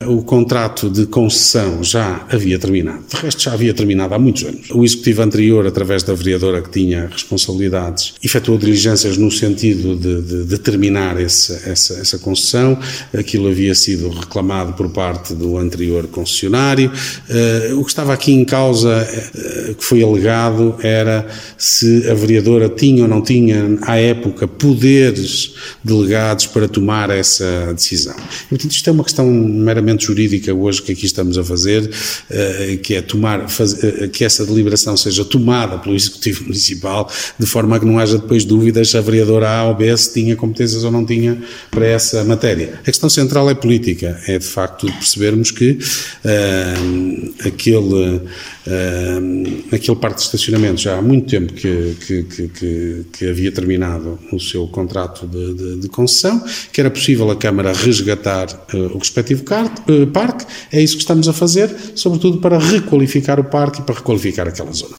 o contrato de concessão já havia terminado. De resto, já havia terminado há muitos anos. O executivo anterior, através da vereadora que tinha responsabilidades, efetuou diligências no sentido de terminar essa concessão. Aquilo havia sido reclamado por parte do anterior concessionário. O que estava aqui em causa, que foi alegado, era se a vereadora tinha ou não tinha, à época, poderes delegados para tomar essa decisão. E, portanto, isto é uma questão meramente jurídica hoje que aqui estamos a fazer, que é que essa deliberação seja tomada pelo Executivo Municipal, de forma a que não haja depois dúvidas se a vereadora A ou B se tinha competências ou não tinha para essa matéria. A questão central é política, é de facto percebermos que aquele parque de estacionamento já há muito tempo que havia terminado o seu contrato de concessão, que era possível a Câmara resgatar o respectivo parque. É isso que estamos a fazer, sobretudo para requalificar o parque e para requalificar aquela zona.